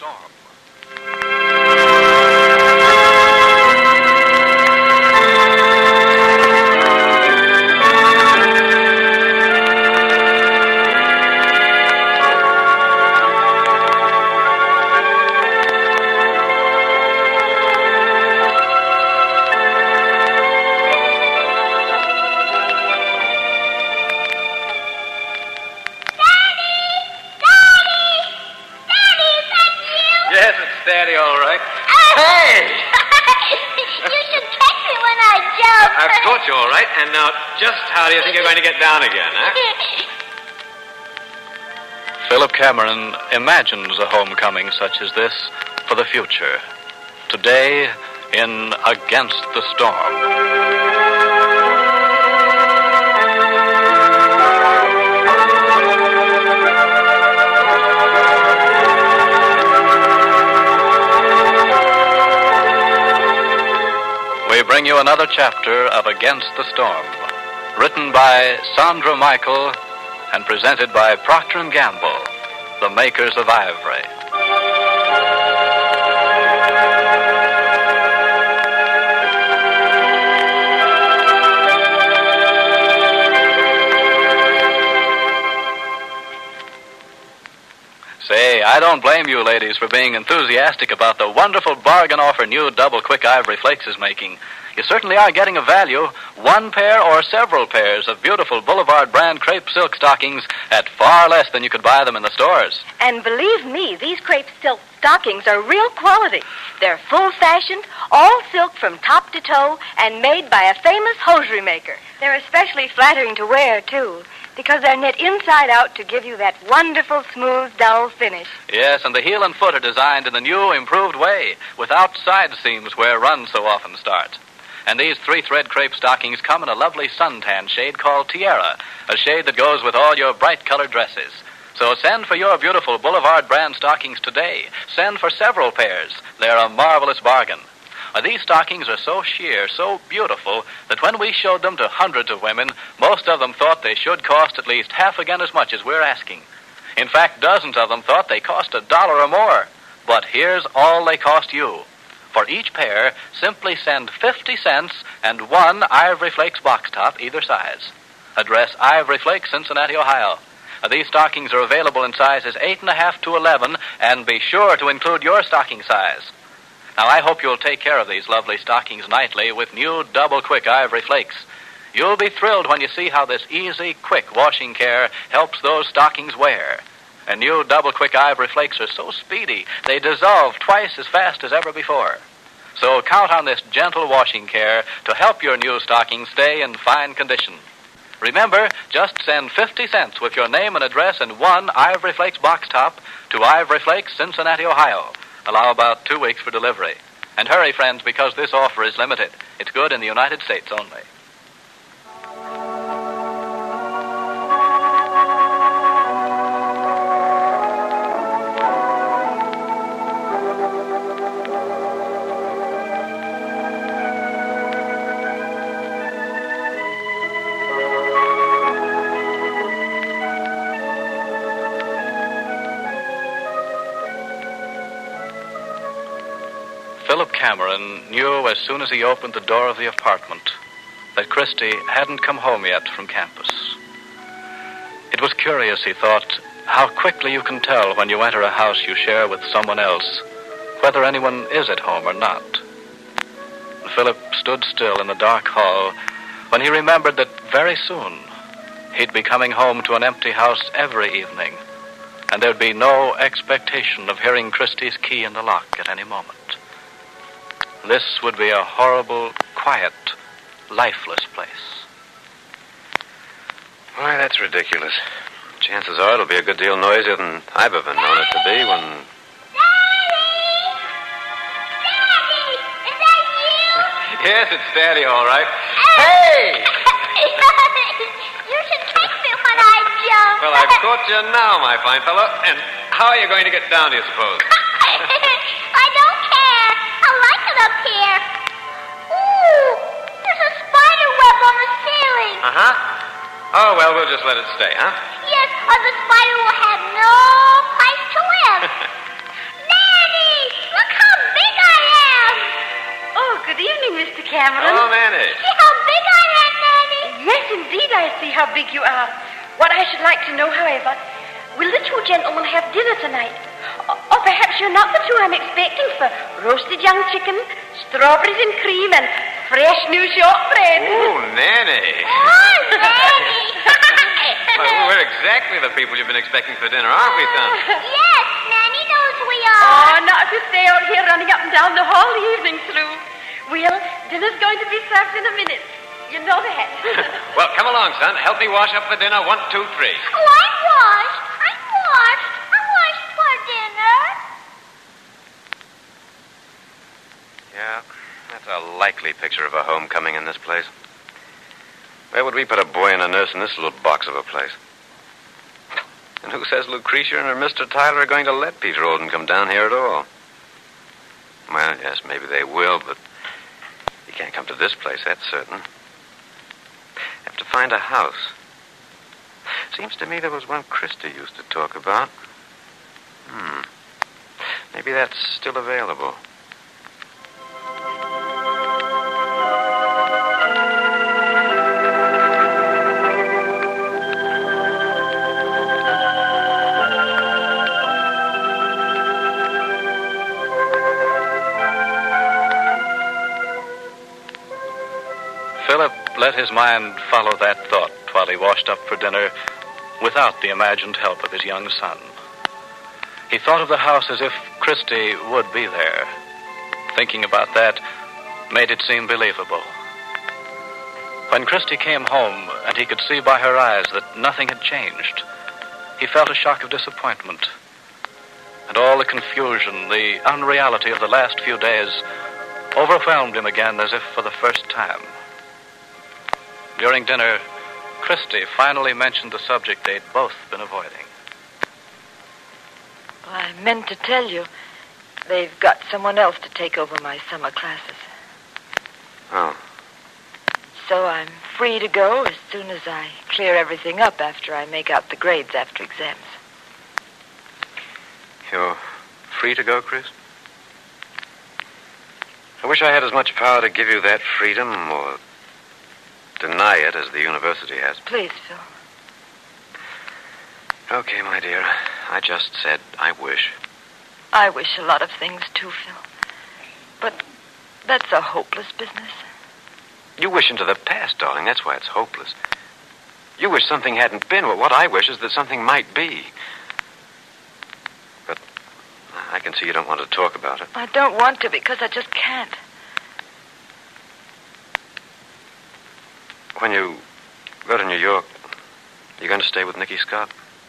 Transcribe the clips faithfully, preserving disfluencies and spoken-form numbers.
Storm. Daddy, all right. Oh. Hey! You should catch me when I jump. I've caught you all right, and now just how do you think you're going to get down again, huh? Philip Cameron imagines a homecoming such as this for the future. Today, in Against the Storm. We bring you another chapter of Against the Storm, written by Sandra Michael and presented by Procter and Gamble, the makers of Ivory. Say, I don't blame you ladies for being enthusiastic about the wonderful bargain offer new Double Quick Ivory Flakes is making. You certainly are getting a value, one pair or several pairs of beautiful Boulevard brand crepe silk stockings at far less than you could buy them in the stores. And believe me, these crepe silk stockings are real quality. They're full-fashioned, all silk from top to toe, and made by a famous hosiery maker. They're especially flattering to wear, too, because they're knit inside out to give you that wonderful, smooth, dull finish. Yes, and the heel and foot are designed in the new, improved way, without side seams where runs so often start. And these three-thread crepe stockings come in a lovely suntan shade called Tiara, a shade that goes with all your bright-colored dresses. So send for your beautiful Boulevard brand stockings today. Send for several pairs. They're a marvelous bargain. Uh, these stockings are so sheer, so beautiful, that when we showed them to hundreds of women, most of them thought they should cost at least half again as much as we're asking. In fact, dozens of them thought they cost a dollar or more. But here's all they cost you. For each pair, simply send fifty cents and one Ivory Flakes box top either size. Address Ivory Flakes, Cincinnati, Ohio. Uh, these stockings are available in sizes eight and a half to eleven, and be sure to include your stocking size. Now, I hope you'll take care of these lovely stockings nightly with new Double Quick Ivory Flakes. You'll be thrilled when you see how this easy, quick washing care helps those stockings wear. And new Double Quick Ivory Flakes are so speedy, they dissolve twice as fast as ever before. So count on this gentle washing care to help your new stockings stay in fine condition. Remember, just send fifty cents with your name and address and one Ivory Flakes box top to Ivory Flakes, Cincinnati, Ohio. Allow about two weeks for delivery. And hurry, friends, because this offer is limited. It's good in the United States only. Philip Cameron knew as soon as he opened the door of the apartment that Christy hadn't come home yet from campus. It was curious, he thought, how quickly you can tell when you enter a house you share with someone else whether anyone is at home or not. And Philip stood still in the dark hall when he remembered that very soon he'd be coming home to an empty house every evening, and there'd be no expectation of hearing Christy's key in the lock at any moment. This would be a horrible, quiet, lifeless place. Why, that's ridiculous. Chances are it'll be a good deal noisier than I've ever known it to be when... Daddy! Daddy! Is that you? Yes, it's Daddy, all right. Hey! You should catch me when I jump. Well, I've caught you now, my fine fellow. And how are you going to get down, do you suppose? I don't care. I like it up here. Ooh, there's a spider web on the ceiling. Uh-huh. Oh, well, we'll just let it stay, huh? Yes, or the spider will have no place to live. Now! Oh, good evening, Mister Cameron. Hello, Nanny. See how big I am, Nanny? Yes, indeed, I see how big you are. What I should like to know, however, will the two gentlemen have dinner tonight? Or, or perhaps you're not the two I'm expecting for roasted young chicken, strawberries and cream, and fresh new shortbread. Oh, Nanny. Oh, Nanny. Well, we're exactly the people you've been expecting for dinner, aren't we, son? Yes, Nanny knows we are. Oh, not if you stay out here running up and down the hall the evening through. Will, dinner's going to be served in a minute. You know that. Well, come along, son. Help me wash up for dinner. One, two, three. Oh, I'm washed. I'm washed. I'm washed for dinner. Yeah, that's a likely picture of a homecoming in this place. Where would we put a boy and a nurse in this little box of a place? And who says Lucretia and her Mister Tyler are going to let Peter Olden come down here at all? Well, yes, maybe they will, but he can't come to this place, that's certain. Have to find a house. Seems to me there was one Christa used to talk about. Hmm. Maybe that's still available. Philip let his mind follow that thought while he washed up for dinner without the imagined help of his young son. He thought of the house as if Christy would be there. Thinking about that made it seem believable. When Christy came home and he could see by her eyes that nothing had changed, he felt a shock of disappointment. And all the confusion, the unreality of the last few days overwhelmed him again as if for the first time. During dinner, Christy finally mentioned the subject they'd both been avoiding. Well, I meant to tell you, they've got someone else to take over my summer classes. Oh. So I'm free to go as soon as I clear everything up after I make out the grades after exams. You're free to go, Chris? I wish I had as much power to give you that freedom or deny it as the university has. Please, Phil. Okay, my dear. I just said I wish. I wish a lot of things, too, Phil. But that's a hopeless business. You wish into the past, darling. That's why it's hopeless. You wish something hadn't been. Well, what I wish is that something might be. But I can see you don't want to talk about it. I don't want to because I just can't. When you go to New York, you're going to stay with Nicky Scott?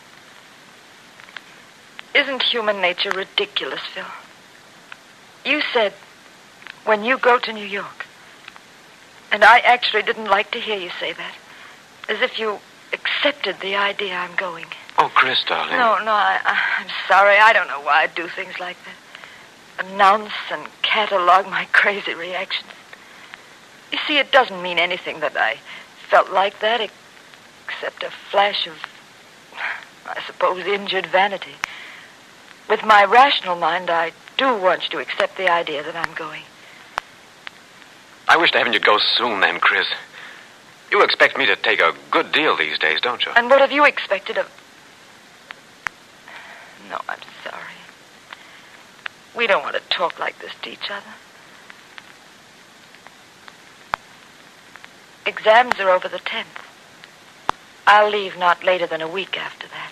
Isn't human nature ridiculous, Phil? You said, when you go to New York. And I actually didn't like to hear you say that. As if you accepted the idea I'm going. Oh, Chris, darling. No, no, I, I, I'm sorry. I don't know why I do things like that. Announce and catalog my crazy reactions. You see, it doesn't mean anything that I felt like that, except a flash of, I suppose, injured vanity. With my rational mind, I do want you to accept the idea that I'm going. I wish to heaven you'd go soon then, Chris. You expect me to take a good deal these days, don't you? And what have you expected of... No, I'm sorry. We don't want to talk like this to each other. Exams are over the tenth. I'll leave not later than a week after that.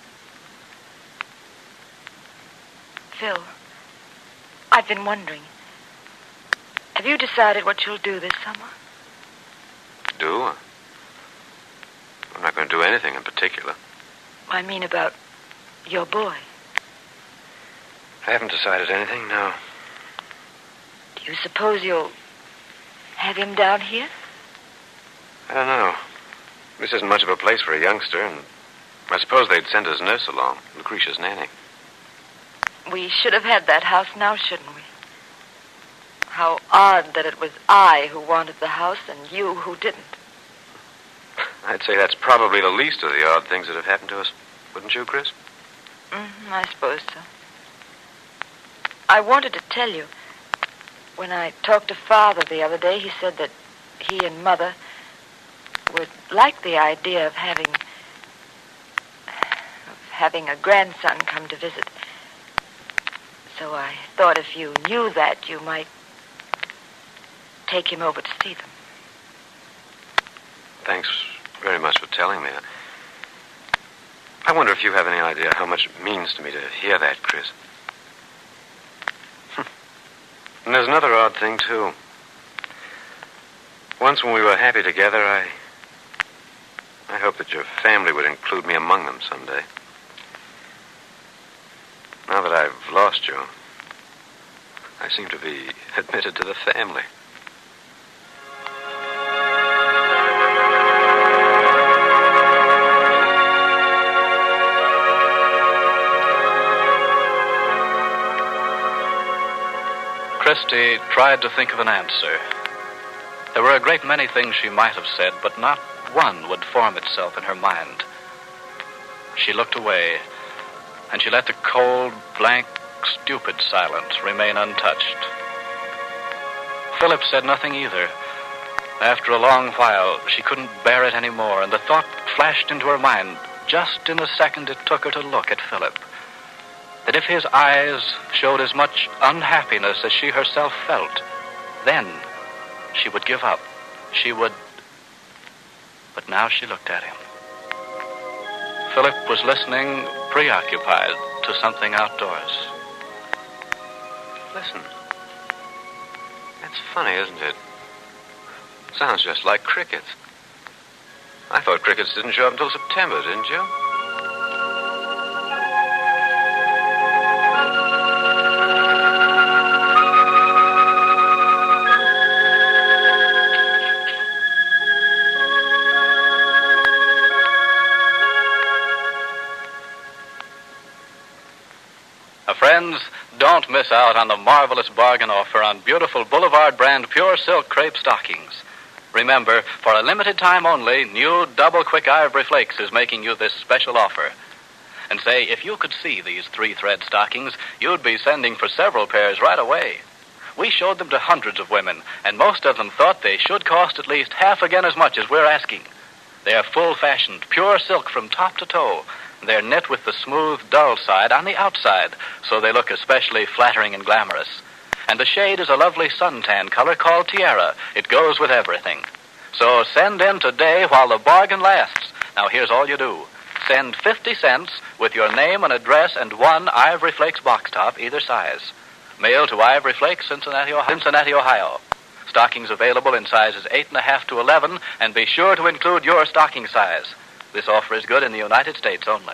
Phil, I've been wondering. Have you decided what you'll do this summer? Do? I'm not going to do anything in particular. I mean about your boy. I haven't decided anything, no. Do you suppose you'll have him down here? I don't know. This isn't much of a place for a youngster, and I suppose they'd send his nurse along, Lucretia's nanny. We should have had that house now, shouldn't we? How odd that it was I who wanted the house and you who didn't. I'd say that's probably the least of the odd things that have happened to us. Wouldn't you, Chris? Mm-hmm, I suppose so. I wanted to tell you, When I talked to Father the other day, he said that he and Mother would like the idea of having of having a grandson come to visit. So I thought if you knew that, you might take him over to see them. Thanks very much for telling me. I wonder if you have any idea how much it means to me to hear that, Chris. And there's another odd thing, too. Once when we were happy together, I... I hoped that your family would include me among them someday. Now that I've lost you, I seem to be admitted to the family. Christy tried to think of an answer. There were a great many things she might have said, but not one would form itself in her mind. She looked away, and she let the cold, blank, stupid silence remain untouched. Philip said nothing either. After a long while, she couldn't bear it anymore, and the thought flashed into her mind just in the second it took her to look at Philip, that if his eyes showed as much unhappiness as she herself felt, then she would give up. She would... But now she looked at him. Philip was listening, preoccupied, to something outdoors. Listen. That's funny, isn't it? Sounds just like crickets. I thought crickets didn't show up until September, didn't you? Friends, don't miss out on the marvelous bargain offer on beautiful Boulevard brand pure silk crepe stockings. Remember, for a limited time only, new Double Quick Ivory Flakes is making you this special offer. And say, if you could see these three-thread stockings, you'd be sending for several pairs right away. We showed them to hundreds of women, and most of them thought they should cost at least half again as much as we're asking. They are full-fashioned, pure silk from top to toe. They're knit with the smooth, dull side on the outside, so they look especially flattering and glamorous. And the shade is a lovely suntan color called Tiara. It goes with everything. So send in today while the bargain lasts. Now, here's all you do. Send fifty cents with your name and address and one Ivory Flakes box top, either size. Mail to Ivory Flakes, Cincinnati, Ohio. Cincinnati, Ohio. Stockings available in sizes eight and a half to eleven, and be sure to include your stocking size. This offer is good in the United States only.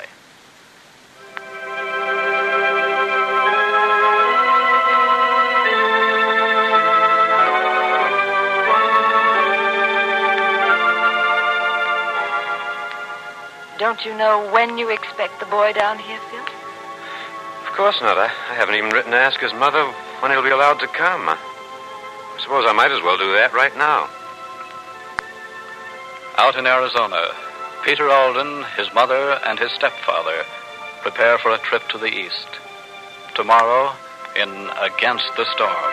Don't you know when you expect the boy down here, Phil? Of course not. I, I haven't even written to ask his mother when he'll be allowed to come. I suppose I might as well do that right now. Out in Arizona, Peter Alden, his mother, and his stepfather prepare for a trip to the east. Tomorrow, in Against the Storm.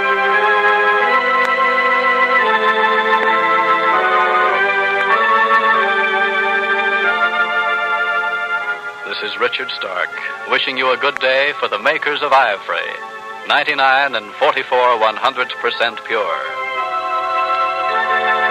This is Richard Stark, wishing you a good day for the makers of Ivory, ninety-nine and forty-four one hundredths percent pure.